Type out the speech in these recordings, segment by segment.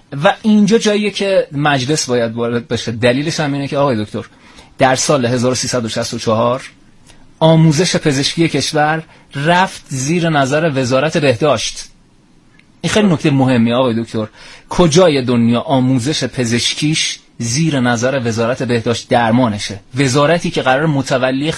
و اینجا جاییه که مجلس باید وارد بشه. دلیلش هم اینه که آقای دکتر در سال 1364 آموزش پزشکی کشور رفت زیر نظر وزارت بهداشت. این خیلی نکته مهمی آقای دکتر. کجای دنیا آموزش پزشکیش زیر نظر وزارت بهداشت درمانشه؟ وزارتی که قرار متولی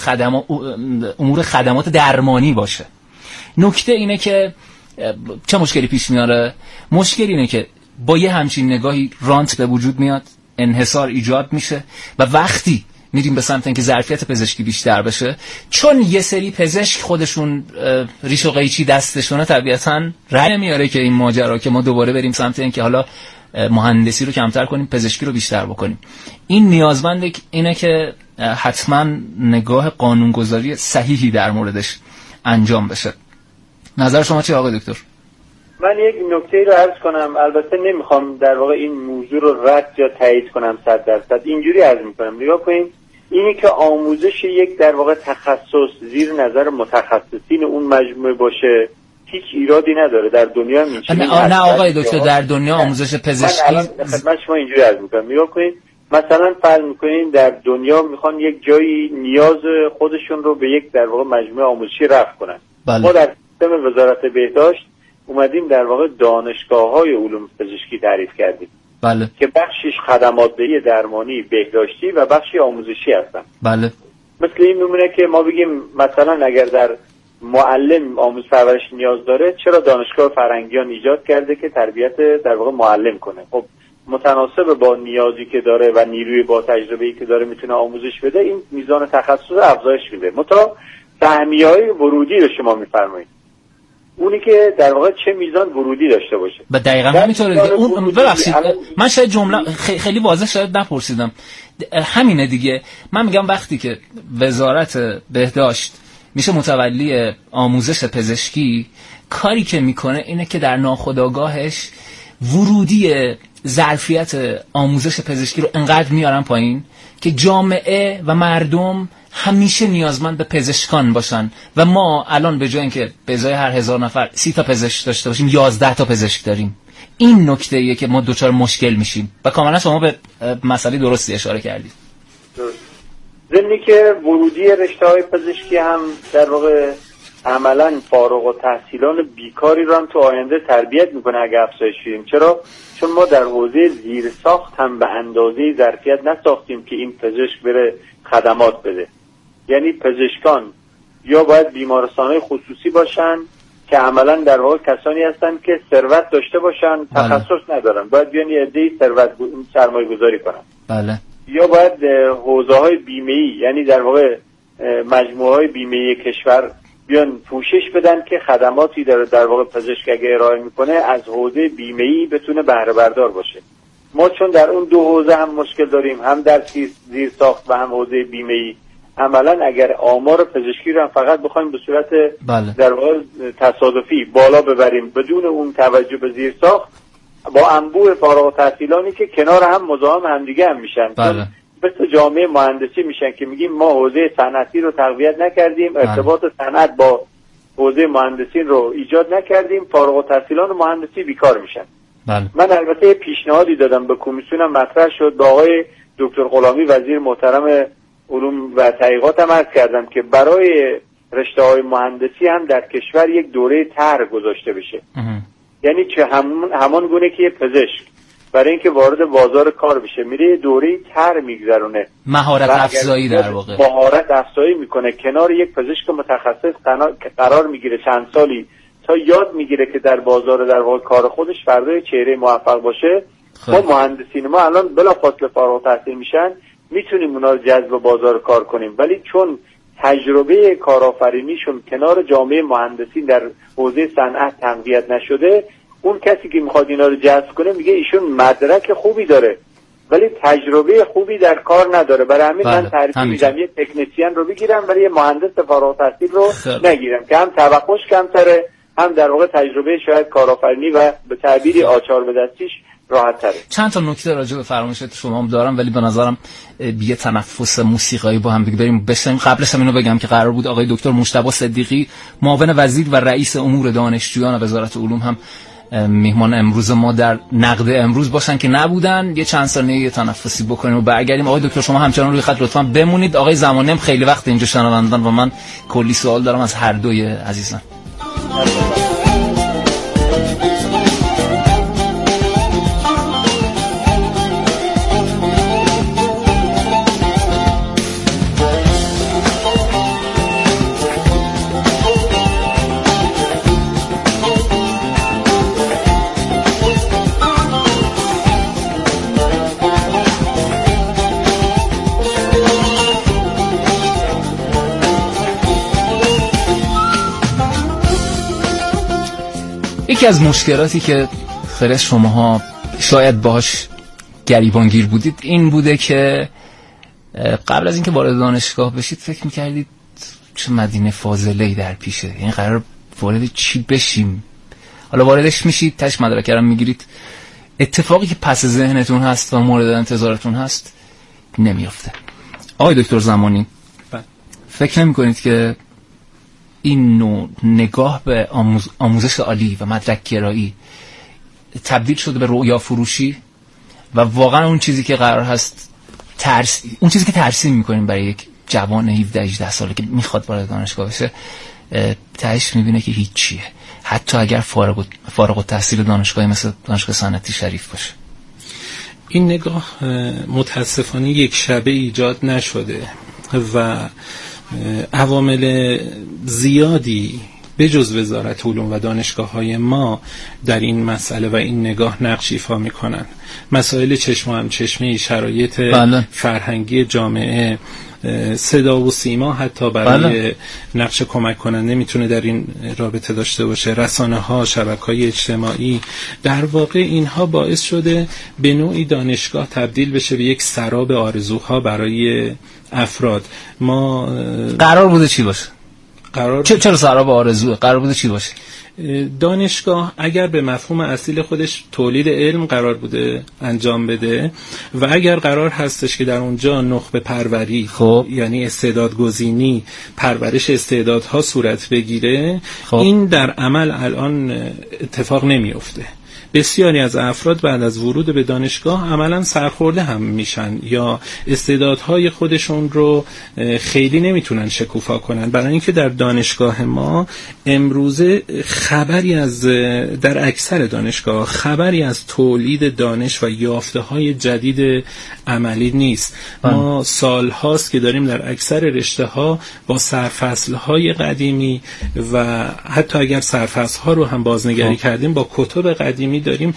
امور خدمات درمانی باشه. نکته اینه که چه مشکلی پیش میاره؟ مشکل اینه که با یه همچین نگاهی رانت به وجود میاد، انحصار ایجاد میشه و وقتی میریم به سمت اینکه ظرفیت پزشکی بیشتر بشه، چون یه سری پزشک خودشون ریش و قیچی دستشونه، طبیعتاً رأی نمیاره که این ماجرا که ما دوباره بریم سمت اینکه حالا مهندسی رو کمتر کنیم، پزشکی رو بیشتر بکنیم. این نیازمند اینه که حتما نگاه قانونگذاری صحیحی در موردش انجام بشه. نظر شما چیه آقای دکتر؟ من یک نکته رو عرض کنم، البته نمیخوام در واقع این موضوع رو رد یا تایید کنم 100%. اینجوری عرض میکنم، نگاه کنیم، اینی که آموزش یک در واقع تخصص زیر نظر متخصصین اون مجموعه باشه هیچ ایرادی نداره. در دنیا میشه نه آقای دکتر، در دنیا آموزش پزشکی من خدمت شما اینجوری عرض میکنم، نگاه کنید، مثلا فرض میکنین در دنیا میخوان یک جایی نیاز خودشون رو به یک در واقع مجموعه آموزشی رفع کنن. بله. ما در سیستم وزارت بهداشت اومدیم در واقع دانشگاه‌های علوم پزشکی تعریف کردیم. بله. که بخشش خدمات دهی درمانی بهداشتی و بخشی آموزشی هستن. بله. مثل این میمونه که ما بگیم مثلا اگر در معلم آموزش پرورش نیاز داره، چرا دانشگاه فرنگیان ایجاد کرده که تربیت در واقع معلم کنه؟ خب متناسب با نیازی که داره و نیروی با تجربه‌ای که داره میتونه آموزش بده، این میزان تخصص افزایش میده. متا سهمیه‌های ورودی رو شما میفرمایید، اونی که در واقع چه میزان ورودی داشته باشه. و دقیقاً همینطوره دیگه. اون ببخشید من شاید جمله خیلی واضح شاید نپرسیدم، همینه دیگه. من میگم وقتی که وزارت بهداشت میشه متولی آموزش پزشکی، کاری که میکنه اینه که در ناخودآگاهش ورودی ظرفیت آموزش پزشکی رو انقدر میارن پایین که جامعه و مردم همیشه نیازمند به پزشکان باشن و ما الان به جای اینکه به ازای هر 1000 نفر 30 تا پزشک داشته باشیم 11 تا پزشک داریم. این نکته ایه که ما دوچار مشکل میشیم و کاملا شما به مسئله درستی اشاره کردید. ضمنی که ورودی رشته‌های پزشکی هم در واقع عملاً فارغ التحصیلان بیکاری رو هم تو آینده تربیت میکنه اگه افزایش بدیم. چرا؟ چون ما در حوزه زیرساخت هم به اندازه ظرفیت نساختیم که این پزشک بره خدمات بده. یعنی پزشکان یا باید بیمارستان‌های خصوصی باشن که عملاً در واقع کسانی هستن که ثروت داشته باشن، تخصص ندارن، باید بیان یه عده‌ای ثروت سرمایه‌گذاری کنن. بله. یا باید حوزه‌های بیمه‌ای، یعنی در واقع مجموعه‌های بیمه‌ای کشور بیان پوشش بدن که خدماتی در واقع پزشک اگه ارائه میکنه از حوزه بیمه‌ای بتونه بهره بردار باشه. ما چون در اون دو حوزه هم مشکل داریم، هم در زیرساخت و هم حوزه بیمه‌ای، عملاً اگر آمار پزشکی رو هم فقط بخوایم به صورت در واقع تصادفی بالا ببریم بدون اون توجه به زیرساخت، با انبوه فارغ التحصیلانی که کنار هم مزاحم همدیگه هم میشن. بله. مثل جامعه مهندسی میشن که میگیم ما حوزه صنعتی رو تقویت نکردیم، ارتباط صنعت با حوزه مهندسی رو ایجاد نکردیم، فارغ التحصیلان مهندسی بیکار میشن. بله. من البته پیشنهادی دادم به کمیسیونم مطرح شد، با آقای دکتر غلامی وزیر محترم علوم و تحقیقات هم عرض کردم که برای رشته‌های مهندسی هم در کشور یک دوره طرح گذاشته بشه. یعنی چه همان گونه که پزشک برای اینکه وارد بازار کار بشه میره دوره طرح میگذرونه، مهارت افزایی در واقع مهارت افزایی میکنه، کنار یک پزشک متخصص قرار میگیره چند سالی تا یاد میگیره که در بازار در واقع کار خودش فردای چهره موفق باشه. ما مهندسین ما الان بلافاصله فارغ التحصیل میشن، میتونیم اونا رو جذب بازار کار کنیم، ولی چون تجربه کارآفرینیشون کنار جامعه مهندسی در حوزه صنعت تقویت نشده، اون کسی که میخواد اینا رو جذب کنه میگه ایشون مدرک خوبی داره ولی تجربه خوبی در کار نداره. برای همین من تعریف میدم یه تکنسین رو بگیرم ولی یه مهندس فارغ التحصیل رو نگیرم که هم توقعش کمتره، هم در واقع تجربه شاید کارآفرینی و به تعبیری آچار به دستیش راحت تره. چند تا نکته راجع به فرمایشات شما هم دارم ولی به نظرم یه تنفس موسیقایی با هم دیگه بریم بشنویم. قبلش هم اینو بگم که قرار بود آقای دکتر مجتبی صدیقی معاون وزیر و رئیس امور دانشجویان وزارت علوم هم میهمان امروز ما در نقد امروز باشن که نبودن. یه چند ثانیه تنفسی بکنیم و برگردیم. آقای دکتر شما همچنان روی خط لطفاً بمونید. آقای زمانی هم خیلی وقت اینجا شنوندن و من کلی سوال دارم از هر دوی عزیزان. یکی از مشکلاتی که خیلی شماها شاید باهاش گریبانگیر بودید این بوده که قبل از اینکه وارد دانشگاه بشید فکر می‌کردید چه مدینه فاضله‌ای در پیشه، این قرار وارد چی بشیم. حالا واردش میشید، تاش مدرک رو میگیرید، اتفاقی که پس ذهنتون هست و مورد انتظارتون هست نمیافته. آقای دکتر زمانی فکر نمی‌کنید که این نوع نگاه به آموزش عالی و مدرک گرایی تبدیل شده به رؤیا فروشی و واقعا اون چیزی که قرار هست اون چیزی که ترسیم میکنیم برای یک جوان 17-18 ساله که میخواد وارد دانشگاه بشه، تهش میبینه که هیچیه، حتی اگر فارغ التحصیل دانشگاهی مثل دانشگاه صنعتی شریف باشه. این نگاه متاسفانه یک شبه ایجاد نشده و عوامل زیادی به جز وزارت علوم و دانشگاه‌های ما در این مسئله و این نگاه نقش ایفا می‌کنن. مسائل چشم و همچشمی، شرایط فرهنگی جامعه، صدا و سیما حتی برای نقش کمک کننده میتونه در این رابطه داشته باشه، رسانه‌ها، شبکه‌های اجتماعی، در واقع اینها باعث شده به نوعی دانشگاه تبدیل بشه به یک سراب آرزوها برای افراد. ما قرار بوده چی باشه؟ چرا سراب آرزوه؟ قرار بوده چی باشه؟ دانشگاه اگر به مفهوم اصیل خودش تولید علم قرار بوده انجام بده و اگر قرار هستش که در اونجا نخبه پروری یعنی استعدادگزینی، پرورش استعدادها صورت بگیره، این در عمل الان اتفاق نمیفته. بسیاری از افراد بعد از ورود به دانشگاه عملا سرخورده هم میشن یا استعدادهای خودشون رو خیلی نمیتونن شکوفا کنن، برای اینکه در دانشگاه ما امروزه خبری از در اکثر دانشگاه خبری از تولید دانش و یافته‌های جدید عملی نیست. ما سالهاست که داریم در اکثر رشته‌ها با سرفصل‌های قدیمی و حتی اگر سرفصل‌ها رو هم بازنگری کردیم با کتب قدیمی داریم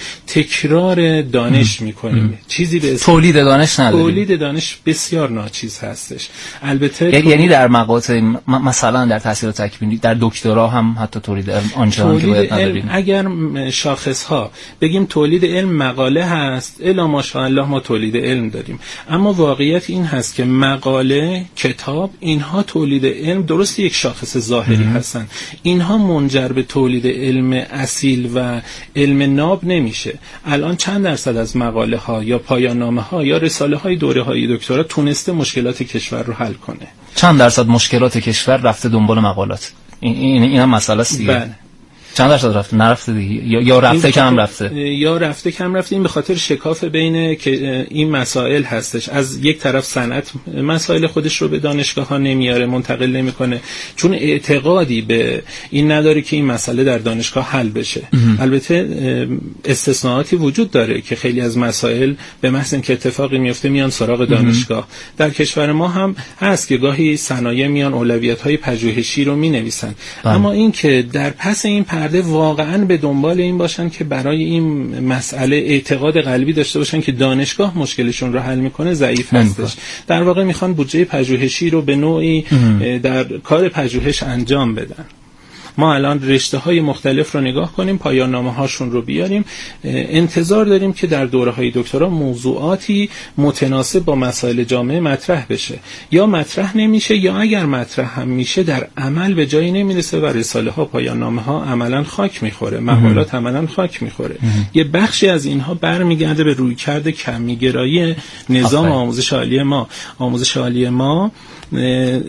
تکرار دانش میکنیم، چیزی به تولید دانش نداریم. تولید دانش بسیار ناچیز هستش. البته یعنی در مقاطع مثلا در تحصیل تکمیلی در دکترا هم حتی تولید آنچنان که باید نداریم. اگر شاخص ها بگیم تولید علم مقاله هست، الا ماشاءالله ما تولید علم داریم، اما واقعیت این هست که مقاله، کتاب، اینها تولید علم درست یک شاخص ظاهری هستن، اینها منجر به تولید علم اصیل و علم ناب نمیشه. الان چند درصد از مقاله ها یا پایان نامه ها یا رساله های دوره های دکترا تونسته مشکلات کشور رو حل کنه؟ چند درصد مشکلات کشور رفته دنبال مقالات؟ این هم مسئله است دیگه. بله. چند درصد رفته؟ نرفته دیگه، یا رفته کم رفته؟ یا رفته کم رفته. این به خاطر شکاف بین که این مسائل هستش. از یک طرف صنعت مسائل خودش رو به دانشگاه ها نمیاره، منتقل نمیکنه، چون اعتقادی به این نداره که این مسئله در دانشگاه حل بشه. البته استثناءاتی وجود داره که خیلی از مسائل به محض اینکه اتفاقی میفته میان سراغ دانشگاه. در کشور ما هم هست که گاهی صنایع میان اولویت‌های پژوهشی رو مینویسن، اما این که در پس این واقعا به دنبال این باشن که برای این مسئله اعتقاد قلبی داشته باشن که دانشگاه مشکلشون رو حل میکنه، ضعیف هستش. در واقع میخوان بودجه پژوهشی رو به نوعی در کار پژوهش انجام بدن. ما الان رشته‌های مختلف رو نگاه کنیم، پایان نامه‌هاشون رو بیاریم، انتظار داریم که در دوره‌های دکترا موضوعاتی متناسب با مسائل جامعه مطرح بشه. یا مطرح نمیشه، یا اگر مطرح هم میشه در عمل به جایی نمیرسه و رساله‌ها، پایان نامه‌ها عملاً خاک می‌خوره، مقالات عملاً خاک می‌خوره. یه بخشی از اینها برمیگرده به رویکرد کمی‌گرایی نظام آموزش عالی ما. آموزش عالی ما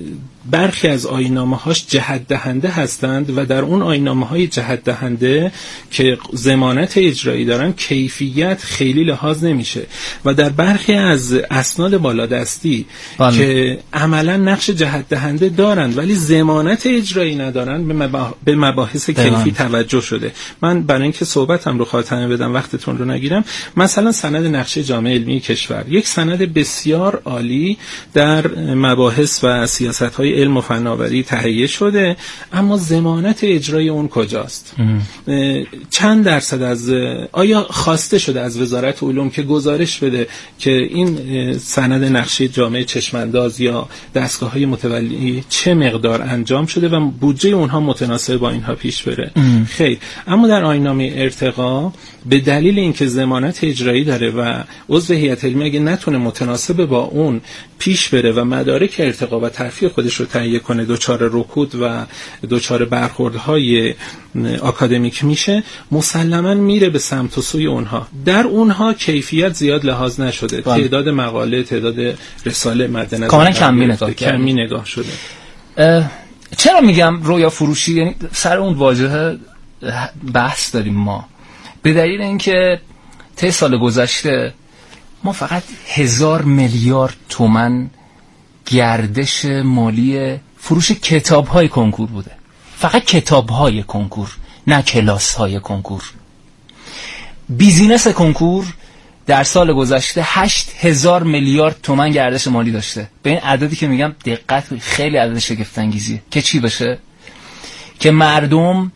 برخی از آیین‌نامه‌هاش جهت دهنده هستند و در اون آیین‌نامه‌های جهت دهنده که ضمانت اجرایی دارن کیفیت خیلی لحاظ نمیشه و در برخی از اسناد بالادستی که عملا نقش جهت دهنده دارند ولی ضمانت اجرایی ندارن به مباحث کیفی توجه شده. من برای اینکه صحبتم رو خاتمه بدم وقتتون رو نگیرم، مثلا سند نقشه جامع علمی کشور یک سند بسیار عالی در مباحث و سیاست‌های علم و فناوری تهیه شده، اما ضمانت اجرای اون کجاست؟ چند درصد از آیا خواسته شده از وزارت علوم که گزارش بده که این سند نقشه جامع چشمانداز یا دستگاه‌های متولی چه مقدار انجام شده و بودجه اونها متناسب با اینها پیش بره؟ خیر. اما در آیین‌نامه ارتقا به دلیل اینکه ضمانت اجرایی داره و عضو هیئت علمی اگه نتونه متناسب با اون پیش بره و مدارک ارتقا و ترفیع خودش رو تهیه کنه، دچار رکود و دچار برخوردهای آکادمیک میشه، مسلماً میره به سمت و سوی اونها. در اونها کیفیت زیاد لحاظ نشده، تعداد مقاله، تعداد رساله مد نظر کاملا کمی نگاه شده. چرا میگم رویا فروشی؟ یعنی سر اون واژه بحث داریم ما، به دلیل اینکه طی سال گذشته ما فقط 1000 میلیارد تومان گردش مالی فروش کتاب‌های کنکور بوده. فقط کتاب‌های کنکور، نه کلاس‌های کنکور. بیزینس کنکور در سال گذشته 8000 میلیارد تومان گردش مالی داشته. به این عددی که میگم دقت، خیلی عدد شگفت انگیزیه. که چی بشه؟ که مردم،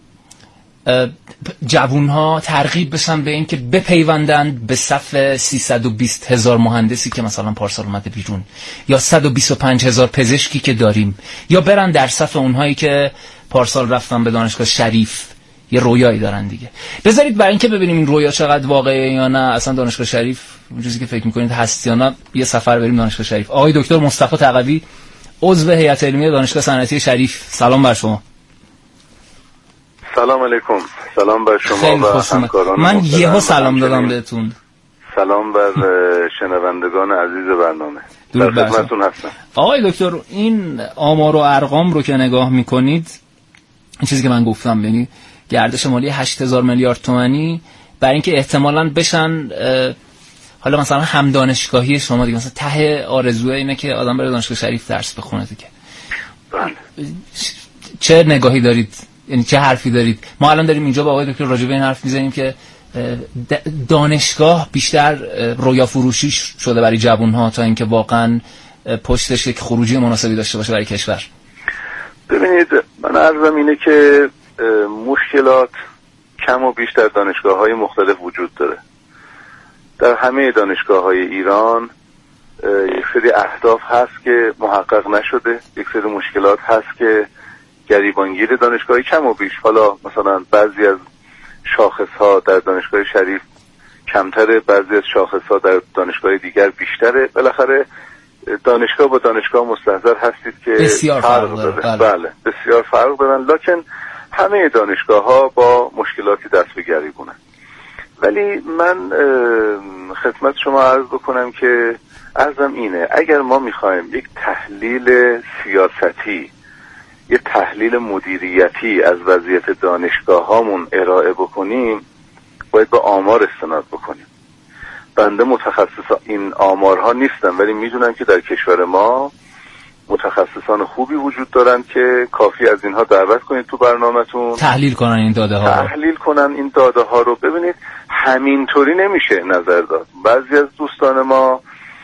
جوانها ترغیب بشن به این که بپیوندند به صف 320,000 مهندسی که مثلا پارسال اومده بیرون، یا 125,000 پزشکی که داریم، یا برن در صف اونهایی که پارسال رفتن به دانشگاه شریف. یه رویایی دارن دیگه. بذارید برای اینکه ببینیم این رویا چقدر واقعیه یا نه، اصلا دانشگاه شریف اون چیزی که فکر میکنید هست یا نه، یه سفر بریم دانشگاه شریف. آقای دکتر مصطفی تقوی، عضو هیئت علمی دانشگاه صنعتی شریف، سلام بر شما. سلام علیکم. سلام بر شما و همکاران. من یهو سلام دادم بهتون. سلام بر شنوندگان عزیز برنامه. در خدمتتون هستم. آقای دکتر، این آمار و ارقام رو که نگاه میکنید، این چیزی که من گفتم، یعنی گردش مالی 8000 میلیارد تومانی، برای اینکه احتمالاً بشن، حالا مثلا هم دانشگاهی شما دیگه، مثلا ته آرزوه اینه که آدم بره دانشگاه شریف درس بخونه دیگه. چه نگاهی دارید؟ یعنی چه حرفی دارید؟ ما الان داریم اینجا با آقای دکتر راجع به این حرف میزنیم که دانشگاه بیشتر رویا فروشی شده برای جوانها تا اینکه واقعا پشتش یک خروجی مناسبی داشته باشه برای کشور. ببینید، من عرضم اینه که مشکلات کم و بیش در دانشگاه‌های مختلف وجود داره. در همه دانشگاه‌های ایران یک سری اهداف هست که محقق نشده، یک سری مشکلات هست که گریبانگیر دانشگاهی کم و بیش، حالا مثلا بعضی از شاخص‌ها در دانشگاه شریف کمتره، بعضی از شاخص‌ها در دانشگاه دیگر بیشتره. بالاخره دانشگاه با دانشگاه مستحضر هستید که بسیار فرق داره. بله، بسیار فرق دارن، لکن همه دانشگاه‌ها با مشکلاتی دست به گریبونن. ولی من خدمت شما عرض بکنم که عرضم اینه، اگر ما می‌خوایم یک تحلیل سیاستی، یه تحلیل مدیریتی از وضعیت دانشگاه‌هامون ارائه بکنیم، باید به آمار استناد بکنیم. بنده متخصص این آمارها نیستم، ولی میدونم که در کشور ما متخصصان خوبی وجود دارن که کافی از اینها دعوت کنید تو برنامه‌تون، تحلیل کنن این داده ها رو. ببینید همینطوری نمیشه نظر داد. بعضی از دوستان ما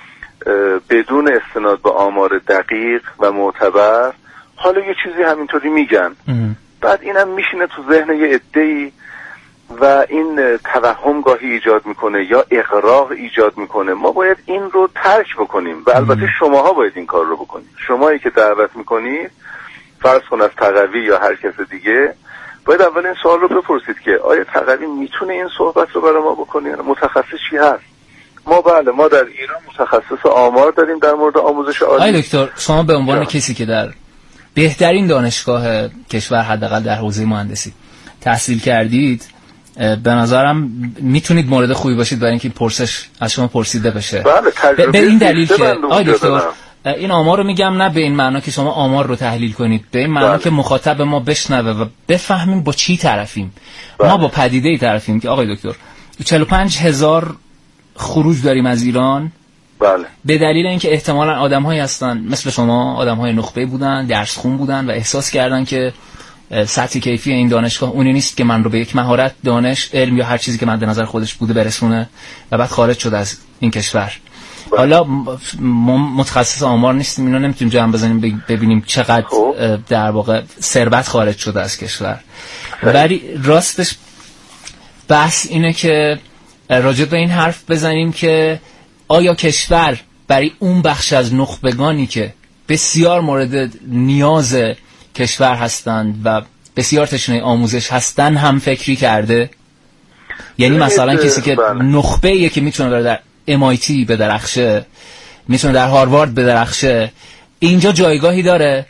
بدون استناد به آمار دقیق و معتبر حالا یه چیزی همینطوری میگن، بعد اینم میشینه تو ذهن یه عده‌ای و این توهم گاهی ایجاد میکنه یا اغراق ایجاد میکنه. ما باید این رو ترک بکنیم و البته شماها باید این کار رو بکنید. شمایی که دعوت میکنید، فرض کن از تقوی یا هر کس دیگه، باید اول این سوال رو بپرسید که آیا تقوی میتونه این صحبت رو برای ما بکنه؟ متخصص چی هست؟ ما در ایران متخصص آمار داریم در مورد آموزش عالی. آقای دکتر، شما به عنوان کسی که در بهترین دانشگاه کشور، حداقل در حوزه مهندسی تحصیل کردید، به نظرم میتونید مورد خوبی باشید برای اینکه پرسش از شما پرسیده بشه. بله، به این دلیل که آقای دکتر، این آمار رو میگم نه به این معنا که شما آمار رو تحلیل کنید، به این معنا که مخاطب ما بشنوه و بفهمیم با چی طرفیم. ما با پدیده‌ای طرفیم که آقای دکتر 45,000 خروج داریم از ایران. بله. به دلیل اینکه احتمالاً آدم‌هایی هستن مثل شما، آدم‌های نخبه بودن، درس خون بودن و احساس کردن که سطح کیفی این دانشگاه اونی نیست که من رو به یک مهارت، دانش، علم یا هر چیزی که مد نظر خودش بوده برسونه و بعد خارج شد از این کشور. حالا ما متخصص آمار نیستیم، اینو نمیتونیم جمع بزنیم ببینیم چقدر در واقع ثروت خارج شده از کشور. ولی راستش بحث اینه که راجع به این حرف بزنیم که آیا کشور برای اون بخش از نخبگانی که بسیار مورد نیاز کشور هستند و بسیار تشنه آموزش هستند هم فکری کرده؟ یعنی مثلا کسی که نخبه‌ایه که میتونه بره در MIT بدرخشه، میتونه در هاروارد بدرخشه، اینجا جایگاهی داره؟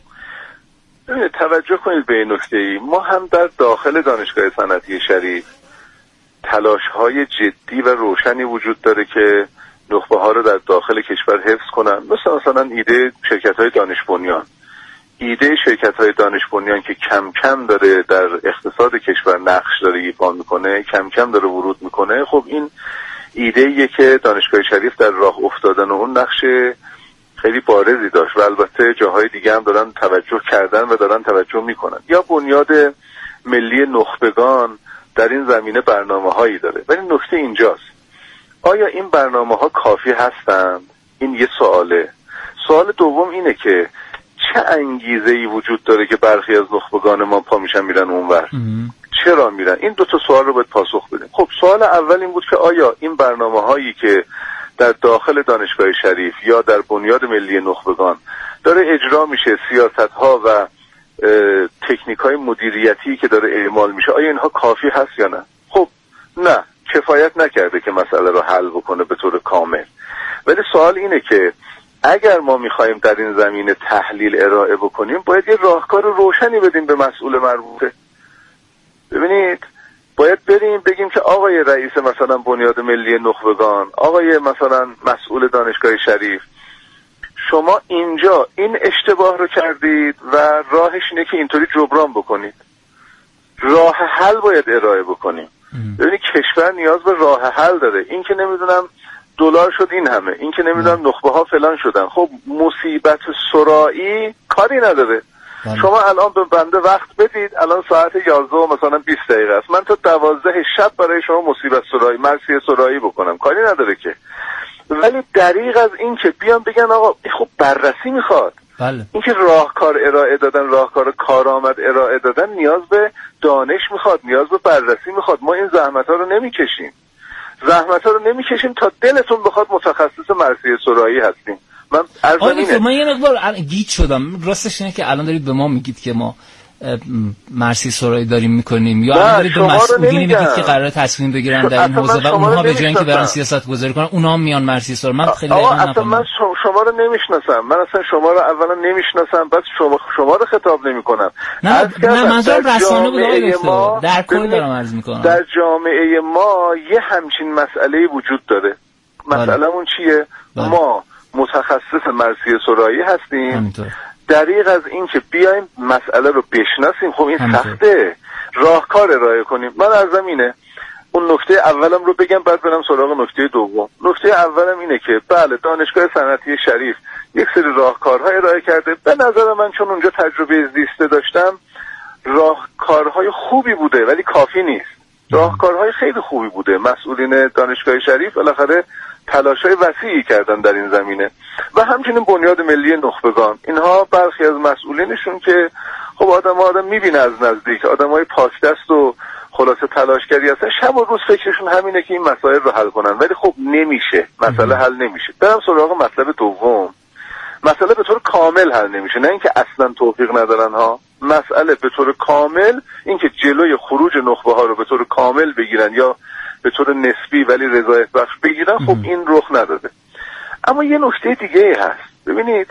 توجه کنید به این نکته‌ای، ما هم در داخل دانشگاه صنعتی شریف تلاش‌های جدی و روشنی وجود داره که نخبه ها رو در داخل کشور حفظ کنن. مثلا ایده شرکت‌های دانش بنیان، ایده شرکت‌های دانش بنیان که کم کم داره در اقتصاد کشور نقش داره ایفا میکنه، کم کم داره ورود میکنه. خب این ایده‌ایه که دانشگاه شریف در راه افتادن و اون نقش خیلی بارزی داشت و البته جاهای دیگه هم دارن توجه کردن و دارن توجه میکنن. یا بنیاد ملی نخبگان در این زمینه برنامه‌هایی داره. ولی نکته اینجاست، آیا این برنامه‌ها کافی هستند؟ این یه سواله. سوال دوم اینه که چه انگیزه‌ای وجود داره که برخی از نخبگان ما پا میشن میرن اونور؟ چرا میرن؟ این دو تا سوال رو باید پاسخ بدیم. خب سوال اول این بود که آیا این برنامه‌هایی که در داخل دانشگاه شریف یا در بنیاد ملی نخبگان داره اجرا میشه، سیاست‌ها و تکنیک‌های مدیریتی که داره اعمال میشه، آیا اینها کافی هست یا نه؟ خب نه، کفایت نکرده که مسئله رو حل بکنه به طور کامل. ولی سوال اینه که اگر ما میخوایم در این زمینه تحلیل ارائه بکنیم، باید یه راهکار روشنی بدیم به مسئول مربوطه. ببینید، باید بریم بگیم که آقای رئیس مثلا بنیاد ملی نخبگان، آقای مثلا مسئول دانشگاه شریف، شما اینجا این اشتباه رو کردید و راهش اینه که اینطوری جبران بکنید. راه حل باید ارائه بکنیم. ببینید کشور نیاز به راه حل داره. این که نمیدونم دلار شد این همه، این که نمیدونم نخبه ها فلان شدن، خب مصیبت سرایی کاری نداره. شما الان به بنده وقت بدید، الان ساعت 11 مثلا 20 دقیقه است، من تا 12 شب برای شما مصیبت سرایی، مرثیه سرایی بکنم، کاری نداره که. ولی دریغ از این که بیان بگن آقا خب بررسی میخواد. بله. این که راهکار ارائه دادن، راهکار کارآمد ارائه دادن نیاز به دانش میخواد، نیاز به بررسی میخواد. ما این زحمت ها رو نمیکشیم. تا دلتون بخواد متخصص مرثیه سرایی هستیم. من یه مقدار گیج شدم. راستش اینه که الان دارید به ما میگید که ما مرثیه سرایی داریم میکنیم، یا الان دارید به مسئولین میگید که قراره تصمیم بگیرن در این حوزه و اونها به جای اینکه برن سیاست گذاری کنن اونها میان مرثیه سرایی. من خیلی اصلا من شما رو نمیشناسم، من اصلا شما رو اولا نمیشناسم، بعد شما رو خطاب نمیکنم. نه منظورم رسانه بود، در کل دارم عرض میکنم. در جامعه ما یه همچین مسئله‌ای وجود داره. مسئله‌مون چیه؟ ما متخصص مرثیه سرایی هستیم. دریغ از این که بیایم مسئله رو بشناسیم، خب این سخته، راهکار ارائه کنیم. من عرضم اینه، اون نکته اولم رو بگم بعد برم سراغ نکته دوم. نکته اولم اینه که بله دانشگاه صنعتی شریف یک سری راهکارها ارائه کرده. به نظر من چون اونجا تجربه زیسته داشتم، راهکارهای خوبی بوده ولی کافی نیست. راهکارهای خیلی خوبی بوده. مسئولین دانشگاه شریف بالاخره تلاش‌های وسیعی کردن در این زمینه و همچنین بنیاد ملی نخبگان. اینها برخی از مسئولینشون که خب آدم میبینه از نزدیک، آدمای پاکدست و خلاصه تلاشگری هستن، شب و روز فکرشون همینه که این مسائل رو حل کنن، ولی خب نمیشه، مسئله حل نمیشه. برم سراغ مطلب دوم. مسئله به طور کامل حل نمیشه، نه اینکه اصلا توفیق ندارن ها. مسئله به طور کامل اینکه جلوی خروج نخبه ها رو به طور کامل بگیرن یا به طور نسبی ولی رضایت بخش بگیرن، خب این رخ نداده. اما یه نکته دیگه هست. ببینید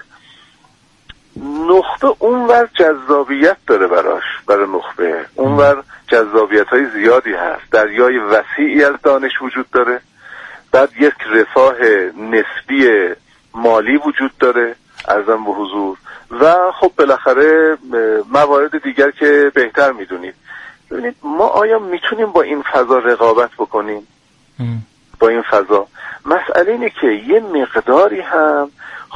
نخبه اونور جذابیت داره برای نخبه، اونور جذابیت های زیادی هست، دریای وسیعی از دانش وجود داره، بعد یک رفاه نسبی مالی وجود داره، عرضم به حضور. و خب بالاخره موارد دیگر که بهتر میدونید. ببینید ما آیا میتونیم با این فضا رقابت بکنیم؟ با این فضا مسئله اینه که یه مقداری هم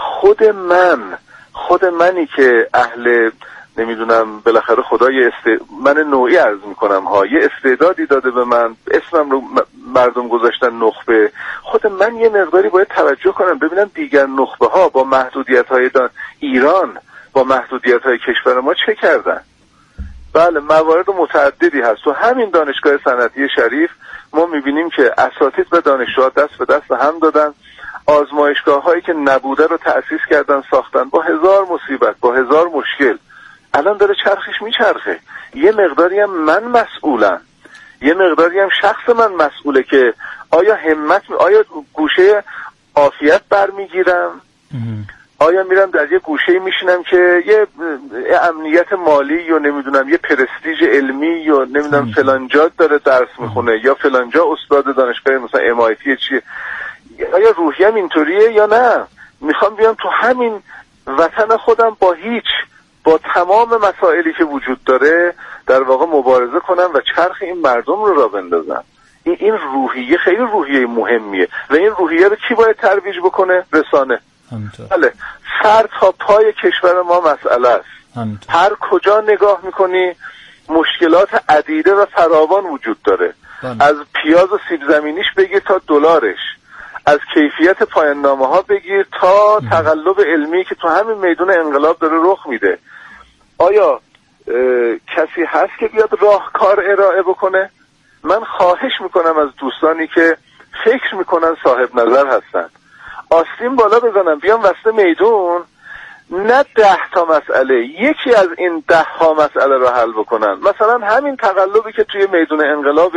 خود منی که اهل نمیدونم بالاخره خدای من نوعی عرض میکنم ها، یه استعدادی داده به من، اسمم رو مردم گذاشتن نخبه، خود من یه مقداری باید توجه کنم ببینم دیگر نخبه ها با محدودیت های ایران با محدودیت های کشور ما چه کردن. بله موارد متعددی هست. تو همین دانشگاه صنعتی شریف ما میبینیم که اساتید و دانشجوها دست به دست هم دادن، آزمایشگاه هایی که نبوده رو تأسیس کردن، ساختن، با هزار مصیبت، با هزار مشکل الان داره چرخش میچرخه. یه مقداری هم من مسئولم، یه مقداری هم شخص من مسئوله که آیا آیا گوشه عافیت برمیگیرم، آیا میرم در یه گوشه میشینم که یه امنیت مالی یا نمیدونم یه پرستیژ علمی یا نمیدونم فلانجا داره درس میخونه یا فلانجا استاد دانشگاه مثلا MIT چیه، آیا روحیم اینطوریه یا نه؟ میخوام بیام تو همین وطن خودم با تمام مسائلی که وجود داره در واقع مبارزه کنم و چرخ این مردم رو را بندازم. این روحیه خیلی روحیه مهمیه و این روحیه رو کی باید ترویج بکنه؟ رسانه. بله سر تا پای کشور ما مسئله است. هر کجا نگاه میکنی مشکلات عدیده و فراوان وجود داره. از پیاز و سیب زمینیش بگیر تا دلارش، از کیفیت پایان نامه ها بگیر تا تقلب علمی که تو همین میدون انقلاب داره رخ میده. آیا کسی هست که بیاد راهکار ارائه بکنه؟ من خواهش میکنم از دوستانی که فکر میکنن صاحب نظر هستن آستین بالا بزنن بیان وسط میدون، نه 10 تا مسئله، یکی از این 10 ها مسئله رو حل بکنن. مثلا همین تقلبی که توی میدون انقلاب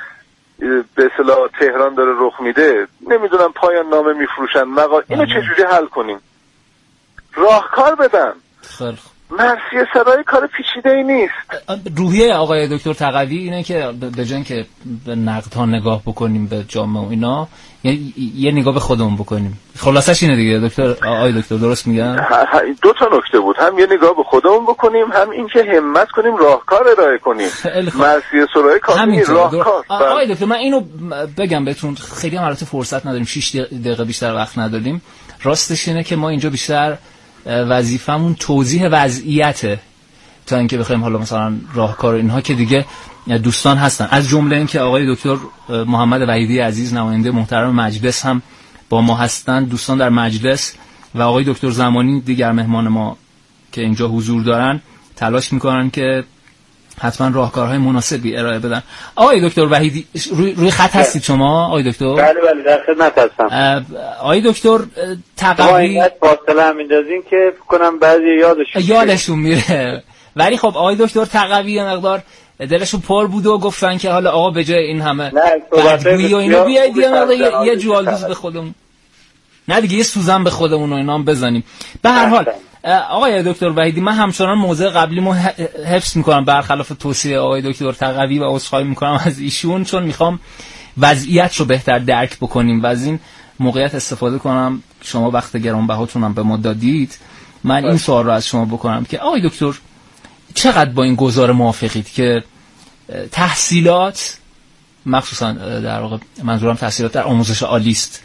به اصطلاح تهران داره رخ میده، نمیدونم پایان نامه میفروشن اینو چجوری حل کنیم؟ راهکار بدن. مرثیه سرای کار پیچیده ای نیست. روحیه آقای دکتر تقوی اینه که به جای اینکه به نقدها نگاه بکنیم به جامعه و اینا، یه نگاه به خودمون بکنیم. خلاصش اینه دیگه دکتر. آقای دکتر درست میگن؟ 2 تا نکته بود، هم یه نگاه به خودمون بکنیم، هم اینکه همت کنیم راهکار ارائه کنیم. مرثیه سرای کار راهکار. آقای دکتر من اینو بگم بهتون، خیلی هم البته فرصت نداریم، 6 دقیقه بیشتر وقت نداریم. راستش اینه که ما اینجا بیشتر وظیفمون توضیح وضعیته تا اینکه بخوایم حالا مثلا راهکار اینها که دیگه دوستان هستن، از جمله این که آقای دکتر محمد وحیدی عزیز نماینده محترم مجلس هم با ما هستن، دوستان در مجلس و آقای دکتر زمانی دیگر مهمان ما که اینجا حضور دارن تلاش میکنن که حتما راهکارهای مناسبی ارائه بدن. آقای دکتر وحیدی روی خط هستید شما آقای دکتر؟ بله در خدمت هستم. آقای دکتر تقوی ما اینقدر فاصله هم میندازیم که فکر کنم بعضی یادشون میره. ولی خب آقای دکتر تقوی مقدار دلشون پر بود و گفتن که حالا آقا به جای این همه بدگویی و اینو بیایید یه جوالدوز به خودمون، نه دیگه یه سوزن به خودمون و اینا هم بزنیم. به هر حال آقای دکتر وحیدی من همچنان موضع قبلیمو حفظ میکنم برخلاف توصیه آقای دکتر تقوی و عذرخواهی میکنم از ایشون، چون میخوام وضعیت رو بهتر درک بکنیم و از این موقعیت استفاده کنم. شما وقت گرانبهاتونم به ما دادید. من این سوال رو از شما بکنم که آقای دکتر چقدر با این گزاره موافقید که تحصیلات، مخصوصا در واقع منظورم تحصیلات در آموزش عالی است،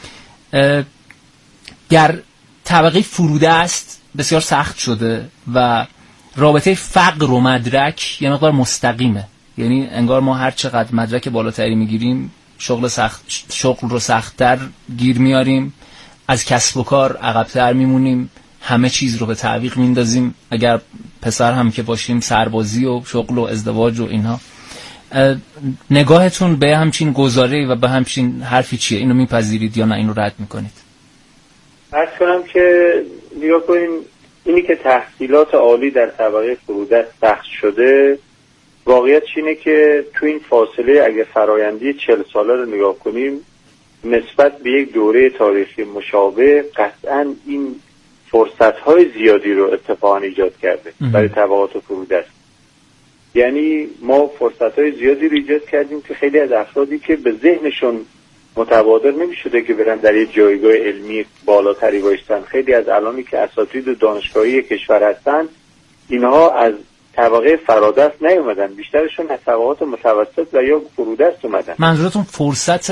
در طبقه فروده است بسیار سخت شده و رابطه فقر و مدرک یه مقدار مستقیمه، یعنی انگار ما هر چقدر مدرک بالاتری میگیریم شغل رو سخت‌تر گیر میاریم، از کسب و کار عقب‌تر میمونیم، همه چیز رو به تعویق میندازیم، اگر پسر هم که باشیم سربازی و شغل و ازدواج و اینها. نگاهتون به همچین گزاره و به همچین حرفی چیه؟ اینو میپذیرید یا نه اینو رد میکنید؟ عرض کنم که نگاه کنیم، اینی که تحصیلات عالی در طبقه فروده سخت شده، واقعیتش اینه که تو این فاصله اگه فرایندی 40 ساله رو نگاه کنیم نسبت به یک دوره تاریخی مشابه قطعاً این فرصت‌های زیادی رو اتفاقاً ایجاد کرده برای طبقات فروده است. یعنی ما فرصت‌های زیادی رو ایجاد کردیم که خیلی از افرادی که به ذهنشون متبادر نمی‌شده که برن در یک جایگاه علمی بالاتری باشن. خیلی از الانی که اساتید دانشگاهی کشور هستن اینها از طبقه فرادست نیومدن، بیشترشون از طبقات متوسط و یا فرودست اومدن. منظورتون فرصت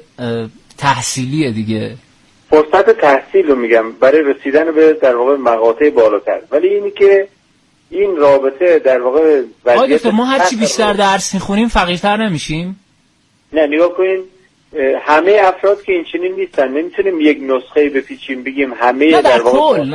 تحصیلیه دیگه؟ فرصت تحصیل رو میگم برای رسیدن به در واقع مقاطع بالاتر. ولی اینی که این رابطه در واقع وضعیت ما هرچی بیشتر درس میخونیم فقیرتر نمیشیم؟ نه، نگاه کنین همه افراد که این چنین نیستن. نمیتونیم یک نسخه بپیچیم بگیم همه در واقع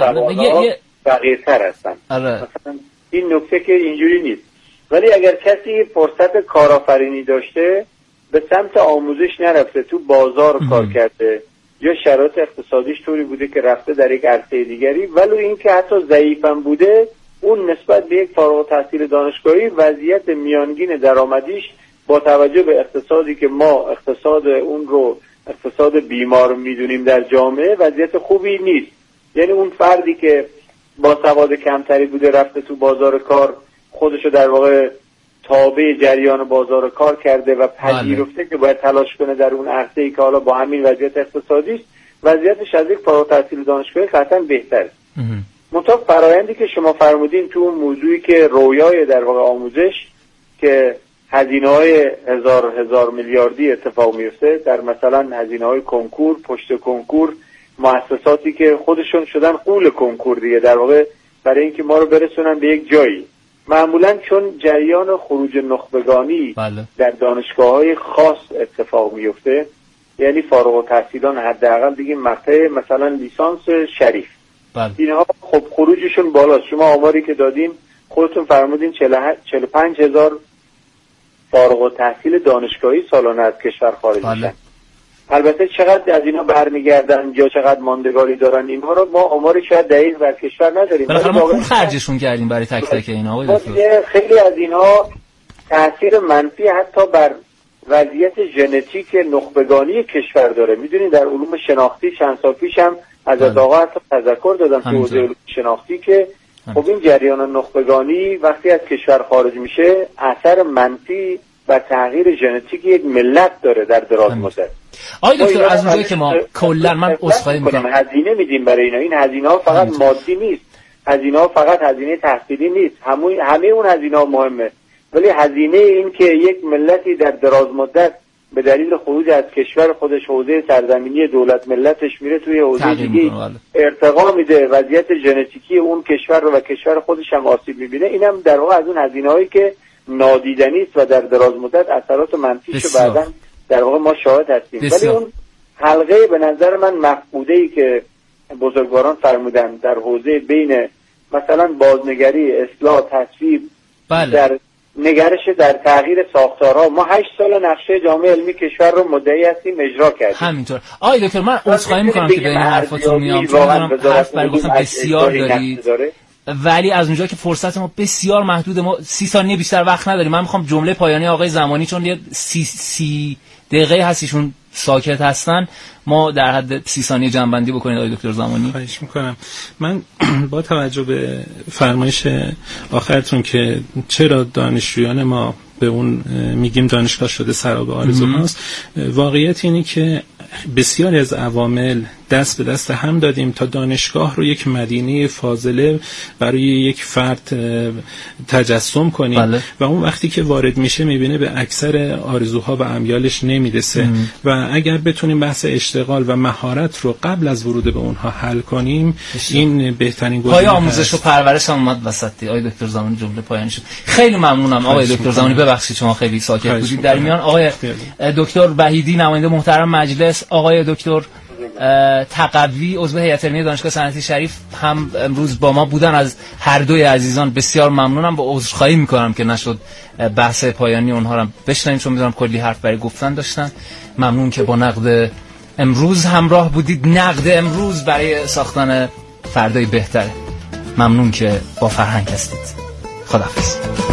فقیرتر هستن. مثلا این نکته که اینجوری نیست. ولی اگر کسی فرصت کارآفرینی داشته، به سمت آموزش نرفته، تو بازار کار کرده یا شرایط اقتصادیش طوری بوده که رفته در یک عرصه دیگری، ولو این که حتی ضعیفم بوده، اون نسبت به یک فارغ التحصیل دانشگاهی وضعیت میانگین درآمدیش با توجه به اقتصادی که ما اقتصاد اون رو اقتصاد بیمار میدونیم در جامعه، وضعیت خوبی نیست. یعنی اون فردی که با سواد کمتری بوده رفته تو بازار کار، خودشو در واقع تابع جریان بازار کار کرده و پذیرفته که باید تلاش کنه در اون عرصه‌ای که حالا با همین وضعیت اقتصادی است، وضعیتش از یک فارغ التحصیل دانشگاهی قطعاً بهتره. منتها فرآیندی که شما فرمودین تو اون موضوعی که رویای در واقع آموزش که هزینه‌های هزار میلیاردی اتفاق میفته در مثلا هزینه‌های کنکور، پشت کنکور، مؤسساتی که خودشون شدن غول کنکور دیگه، در واقع برای اینکه ما رو برسونن به یک جایی. معمولا چون جریان خروج نخبگانی در دانشگاه‌های خاص اتفاق میفته، یعنی فارغ التحصیلان حداقل بگیم مقطع مثلا لیسانس شریف، اینها خب خروجشون بالاست. شما آماری که دادیم خودتون فرمودین 45,000 فارغ التحصیل دانشگاهی سالانه از کشور خارج میشن. البته چقدر از اینا برمیگردن یا چقدر ماندگاری دارن اینها رو ما آماری شاید دقیق در کشور نداریم. بالاخره ما خوب خرجشون کردیم برای تک تک اینا. خیلی از اینها تاثیر منفی حتی بر وضعیت ژنتیک نخبگانی کشور داره. میدونین در علوم شناختی چند سال پیش هم از آقا حتی تذکر دادم تو حوزه علوم شناختی که خب این جریان نخبگانی وقتی از کشور خارج میشه اثر منفی و تغییر ژنتیک یک ملت داره در دراز مدت. آقای دکتر از اونجایی که ما کلا من عذرخواهی میکنم هزینه میدیم برای اینا، این هزینه ها فقط مادی نیست، هزینه ها فقط هزینه تحصیلی نیست، همه اون هزینه ها مهمه، ولی هزینه این که یک ملتی در دراز مدت به دلیل خروج از کشور خودش حوزه سرزمینی دولت ملتش میره توی حوزه دیگه ارتقا میده، وضعیت ژنتیکی اون کشور رو و کشور خودش هم آسیب میبینه، اینم در واقع از اون هزینه‌هایی که نادیدنی است و در دراز مدت اثرات منفیش رو بعداً در واقع ما شاهد هستیم. ولی اون حلقه به نظر من مفقوده‌ای که بزرگواران فرمودن در حوزه بین مثلا بازنگری، اصلاح، تصویب، در نگرش در تغییر ساختارها، ما 8 سال نقشه جامعه علمی کشور رو مدعی هستیم اجرا کردیم. همینطور. آقای دکتر من عذرخواهی می‌کنم که بین حرفاتون میام، چون حرف برای گفتم بسیار دارید، ولی از اونجا که فرصت ما بسیار محدوده، ما 30 ثانیه بیشتر وقت نداریم. من میخوام جمله پایانی آقای زمانی، چون یه 30 دقیقه هستیشون ساکت هستن، ما در حد 30 ثانیه جنبندی بکنید آقای دکتر زمانی. خواهش میکنم. من با توجه به فرمایش آخرتون که چرا دانشجویان ما به اون میگیم دانشگاه شده سراب آرزو هاست، واقعیت اینه که بسیاری از عوامل دست به دست هم دادیم تا دانشگاه رو یک مدینه فاضله برای یک فرد تجسم کنیم و اون وقتی که وارد میشه میبینه به اکثر آرزوها و امیالش نمیرسه و اگر بتونیم بحث اشتغال و مهارت رو قبل از ورود به اونها حل کنیم این بهترین گزینه هست. آموزش و پرورش هم اومد وسطی. آقای دکتر زمانی جمله پایانی شد. خیلی ممنونم آقای دکتر زمانی، ببخشید شما خیلی ساکت بودید. در میان آقای دکتر وحیدی نماینده محترم مجلس، آقای دکتر تقوی عضو هیئت علمی دانشگاه صنعتی شریف هم امروز با ما بودن. از هر دوی عزیزان بسیار ممنونم. با عذرخواهی میکنم که نشد بحث پایانی اونها رو بشنویم، چون میدونم کلی حرف برای گفتن داشتن. ممنون که با نقد امروز همراه بودید. نقد امروز برای ساختن فردای بهتره. ممنون که با فرهنگ هستید. خداحافظ.